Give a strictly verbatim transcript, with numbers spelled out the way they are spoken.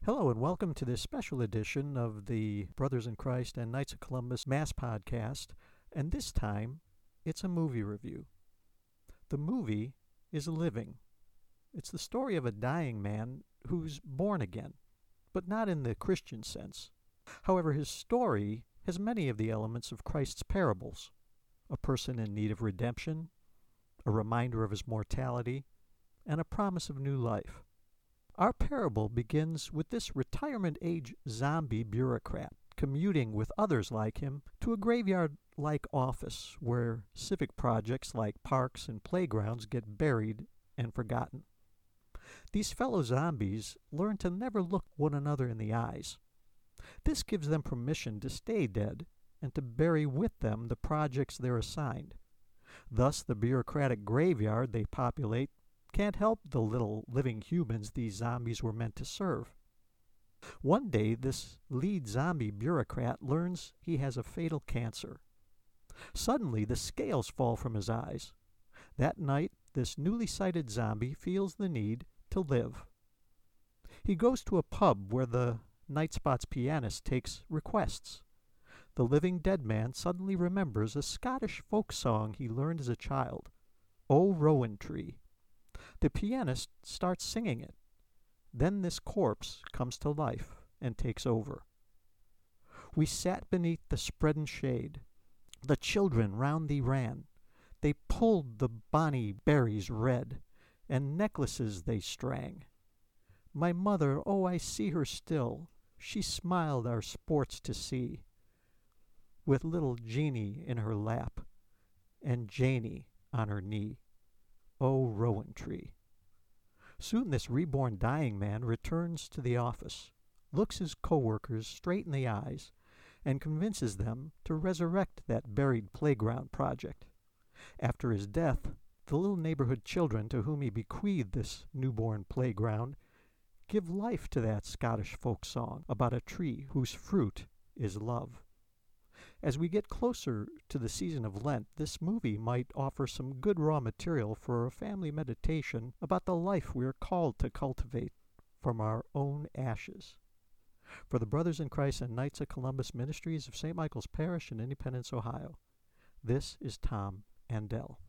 Hello and welcome to this special edition of the Brothers in Christ and Knights of Columbus Mass Podcast, and this time it's a movie review. The movie is Living. It's the story of a dying man who's born again, but not in the Christian sense. However, his story has many of the elements of Christ's parables: a person in need of redemption, a reminder of his mortality, and a promise of new life. Our parable begins with this retirement-age zombie bureaucrat commuting with others like him to a graveyard-like office where civic projects like parks and playgrounds get buried and forgotten. These fellow zombies learn to never look one another in the eyes. This gives them permission to stay dead and to bury with them the projects they're assigned. Thus, the bureaucratic graveyard they populate can't help the little living humans these zombies were meant to serve. One day, this lead zombie bureaucrat learns he has a fatal cancer. Suddenly, the scales fall from his eyes. That night, this newly sighted zombie feels the need to live. He goes to a pub where the Night Spots pianist takes requests. The living dead man suddenly remembers a Scottish folk song he learned as a child, O Rowan Tree. The pianist starts singing it. Then this corpse comes to life and takes over. We sat beneath the spreadin' shade. The children round thee ran. They pulled the bonny berries red, and necklaces they strang. My mother, oh, I see her still. She smiled our sports to see, with little Jeanie in her lap, and Janie on her knee. O Rowan Tree. Soon this reborn dying man returns to the office, looks his co-workers straight in the eyes, and convinces them to resurrect that buried playground project. After his death, the little neighborhood children to whom he bequeathed this newborn playground give life to that Scottish folk song about a tree whose fruit is love. As we get closer to the season of Lent, this movie might offer some good raw material for a family meditation about the life we are called to cultivate from our own ashes. For the Brothers in Christ and Knights of Columbus Ministries of Saint Michael's Parish in Independence, Ohio, this is Tom Andell.